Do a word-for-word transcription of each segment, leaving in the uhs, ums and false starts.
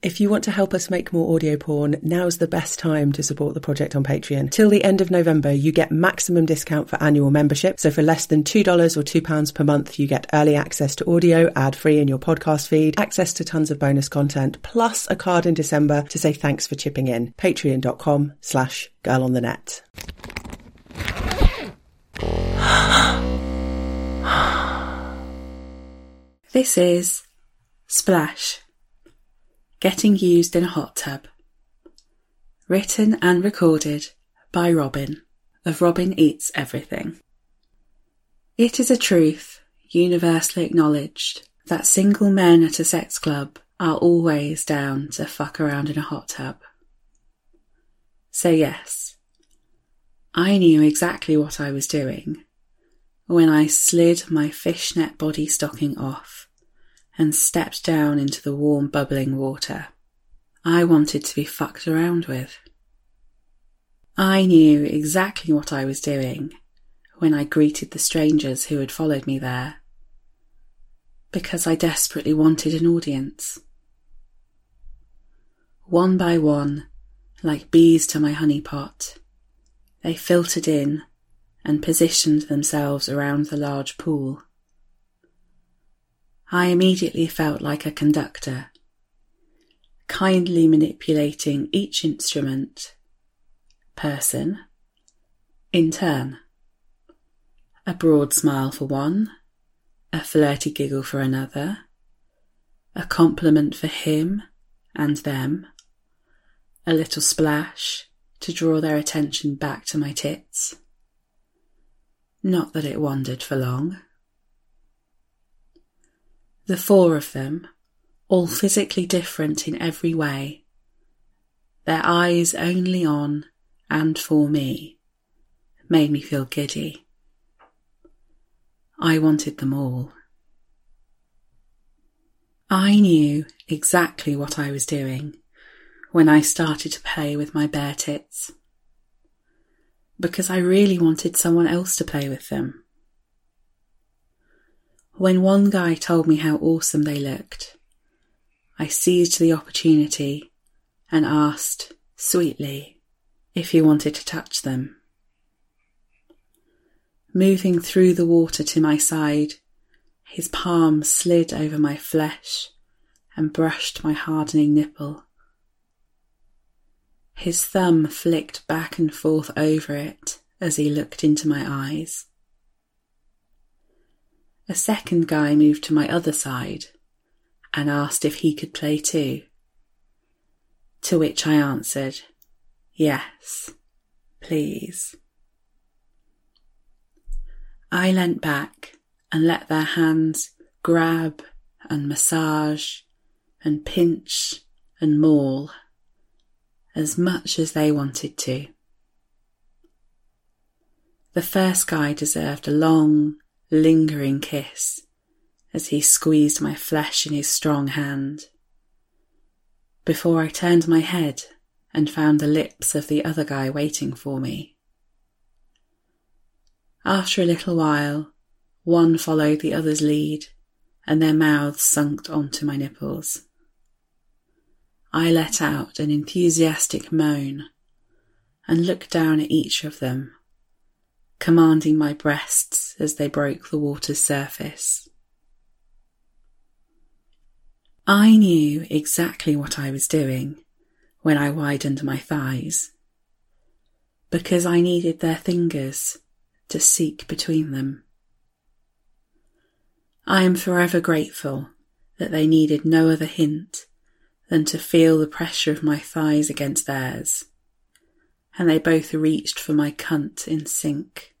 If you want to help us make more audio porn, now's the best time to support the project on Patreon. Till the end of November, you get maximum discount for annual membership. So for less than two dollars or two pounds per month, you get early access to audio, ad-free in your podcast feed, access to tons of bonus content, plus a card in December to say thanks for chipping in. Patreon.com slash girl on the net. This is Splash. Getting used in a hot tub. Written and recorded by Robin, of Robin Eats Everything. It is a truth, universally acknowledged, that single men at a sex club are always down to fuck around in a hot tub. So yes, I knew exactly what I was doing when I slid my fishnet body stocking off and stepped down into the warm bubbling water I wanted to be fucked around with. I knew exactly what I was doing when I greeted the strangers who had followed me there, because I desperately wanted an audience. One by one, like bees to my honey pot, they filtered in and positioned themselves around the large pool. I immediately felt like a conductor, kindly manipulating each instrument, person, in turn. A broad smile for one, a flirty giggle for another, a compliment for him and them, a little splash to draw their attention back to my tits. Not that it wandered for long. The four of them, all physically different in every way, their eyes only on and for me, made me feel giddy. I wanted them all. I knew exactly what I was doing when I started to play with my bare tits, because I really wanted someone else to play with them. When one guy told me how awesome they looked, I seized the opportunity and asked, sweetly, if he wanted to touch them. Moving through the water to my side, his palm slid over my flesh and brushed my hardening nipple. His thumb flicked back and forth over it as he looked into my eyes. A second guy moved to my other side and asked if he could play too, to which I answered, yes, please. I leant back and let their hands grab and massage and pinch and maul as much as they wanted to. The first guy deserved a long, lingering kiss as he squeezed my flesh in his strong hand, before I turned my head and found the lips of the other guy waiting for me. After a little while, one followed the other's lead, and their mouths sunk onto my nipples. I let out an enthusiastic moan and looked down at each of them, commanding my breasts as they broke the water's surface. I knew exactly what I was doing when I widened my thighs, because I needed their fingers to seek between them. I am forever grateful that they needed no other hint than to feel the pressure of my thighs against theirs, and they both reached for my cunt in sync.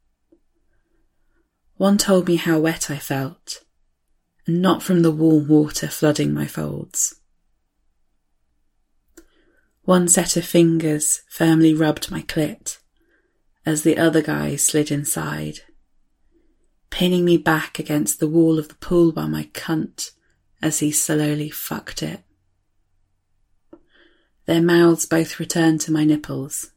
One told me how wet I felt, and not from the warm water flooding my folds. One set of fingers firmly rubbed my clit as the other guy slid inside, pinning me back against the wall of the pool by my cunt as he slowly fucked it. Their mouths both returned to my nipples.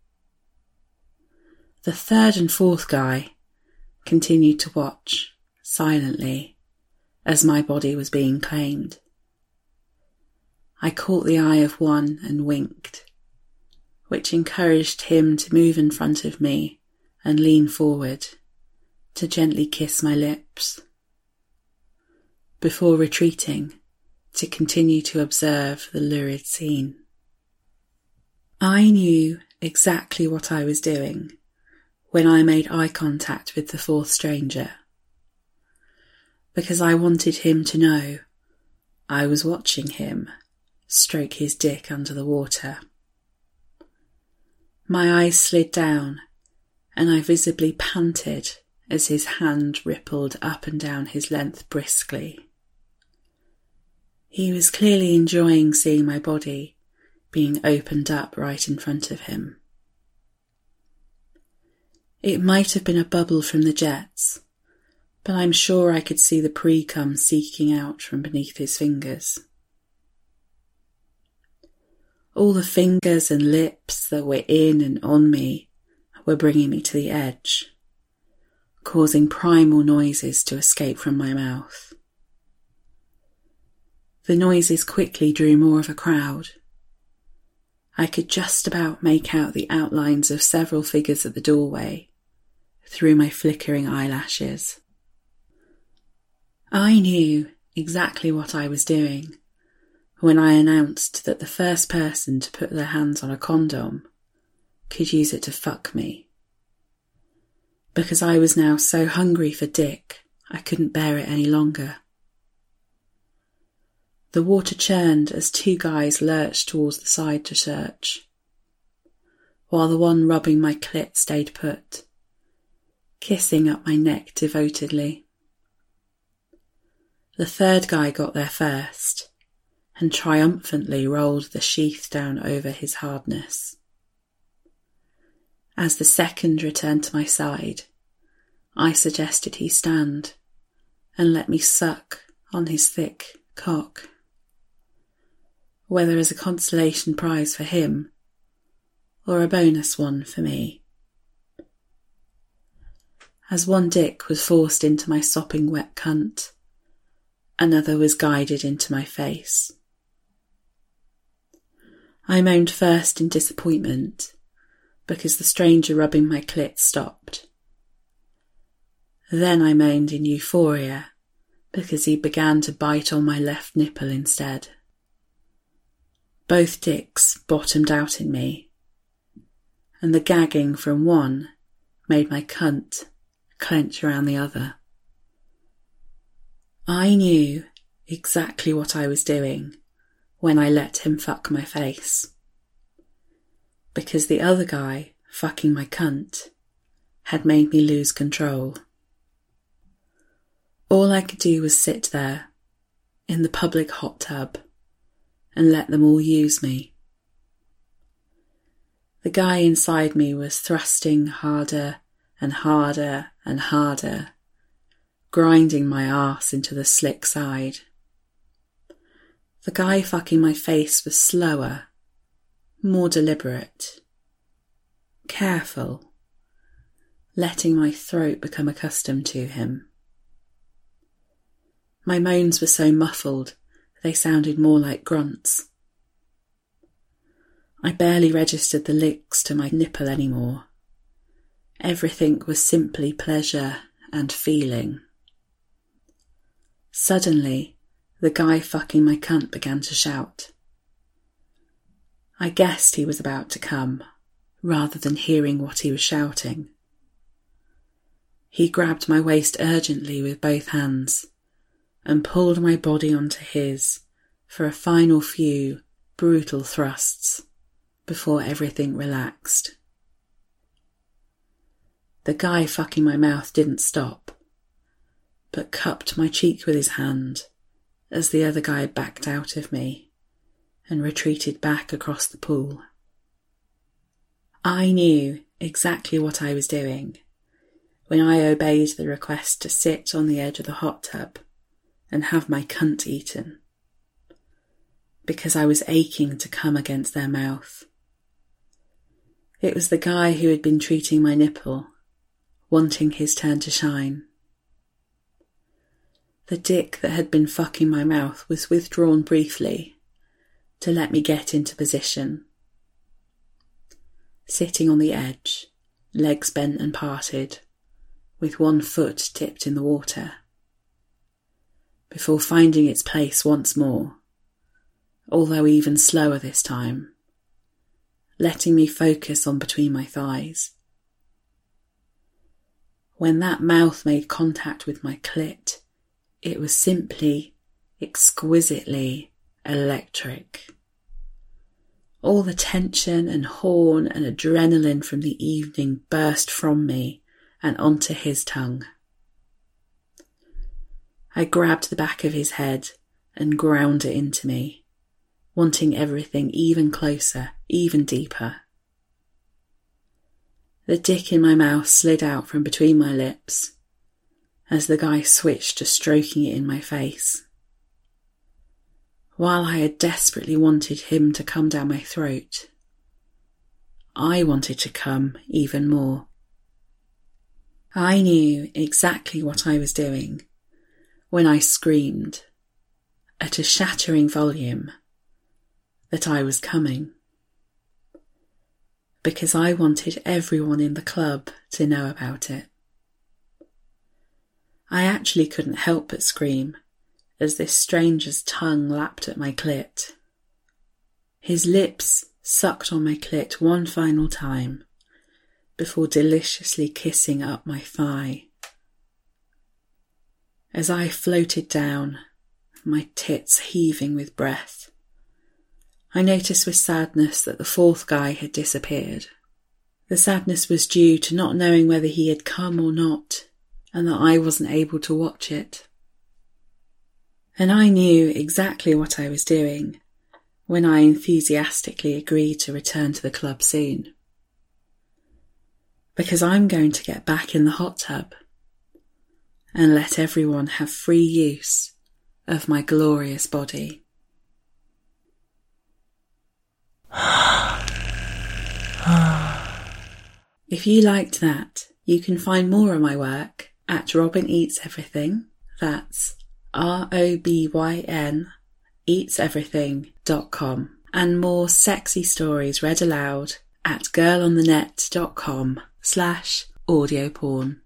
The third and fourth guy continued to watch, silently, as my body was being claimed. I caught the eye of one and winked, which encouraged him to move in front of me and lean forward to gently kiss my lips, before retreating to continue to observe the lurid scene. I knew exactly what I was doing when I made eye contact with the fourth stranger, because I wanted him to know I was watching him stroke his dick under the water. My eyes slid down and I visibly panted as his hand rippled up and down his length briskly. He was clearly enjoying seeing my body being opened up right in front of him. It might have been a bubble from the jets, but I'm sure I could see the pre-cum seeking out from beneath his fingers. All the fingers and lips that were in and on me were bringing me to the edge, causing primal noises to escape from my mouth. The noises quickly drew more of a crowd. I could just about make out the outlines of several figures at the doorway through my flickering eyelashes. I knew exactly what I was doing when I announced that the first person to put their hands on a condom could use it to fuck me, because I was now so hungry for dick I couldn't bear it any longer. The water churned as two guys lurched towards the side to search, while the one rubbing my clit stayed put, kissing up my neck devotedly. The third guy got there first and triumphantly rolled the sheath down over his hardness. As the second returned to my side, I suggested he stand and let me suck on his thick cock, whether as a consolation prize for him or a bonus one for me. As one dick was forced into my sopping wet cunt, another was guided into my face. I moaned first in disappointment because the stranger rubbing my clit stopped. Then I moaned in euphoria because he began to bite on my left nipple instead. Both dicks bottomed out in me, and the gagging from one made my cunt clench around the other. I knew exactly what I was doing when I let him fuck my face, because the other guy fucking my cunt had made me lose control. All I could do was sit there in the public hot tub and let them all use me. The guy inside me was thrusting harder and harder and harder, grinding my arse into the slick side. The guy fucking my face was slower, more deliberate, careful, letting my throat become accustomed to him. My moans were so muffled they sounded more like grunts. I barely registered the licks to my nipple anymore. Everything was simply pleasure and feeling. Suddenly, the guy fucking my cunt began to shout. I guessed he was about to come, rather than hearing what he was shouting. He grabbed my waist urgently with both hands and pulled my body onto his for a final few brutal thrusts before everything relaxed. The guy fucking my mouth didn't stop, but cupped my cheek with his hand as the other guy backed out of me and retreated back across the pool. I knew exactly what I was doing when I obeyed the request to sit on the edge of the hot tub and have my cunt eaten, because I was aching to come against their mouth. It was the guy who had been treating my nipple, wanting his turn to shine. The dick that had been fucking my mouth was withdrawn briefly, to let me get into position. Sitting on the edge, legs bent and parted, with one foot tipped in the water, before finding its place once more, although even slower this time, letting me focus on between my thighs. When that mouth made contact with my clit, it was simply, exquisitely electric. All the tension and horn and adrenaline from the evening burst from me and onto his tongue. I grabbed the back of his head and ground it into me, wanting everything even closer, even deeper. The dick in my mouth slid out from between my lips as the guy switched to stroking it in my face. While I had desperately wanted him to come down my throat, I wanted to come even more. I knew exactly what I was doing when I screamed, at a shattering volume, that I was coming. Because I wanted everyone in the club to know about it. I actually couldn't help but scream as this stranger's tongue lapped at my clit. His lips sucked on my clit one final time before deliciously kissing up my thigh. As I floated down, my tits heaving with breath, I noticed with sadness that the fourth guy had disappeared. The sadness was due to not knowing whether he had come or not, and that I wasn't able to watch it. And I knew exactly what I was doing when I enthusiastically agreed to return to the club soon. Because I'm going to get back in the hot tub and let everyone have free use of my glorious body. If you liked that, you can find more of my work at Robyn Eats Everything. That's R O B Y N eats everything dot com, and more sexy stories read aloud at girlonthenet dot com slash audio porn.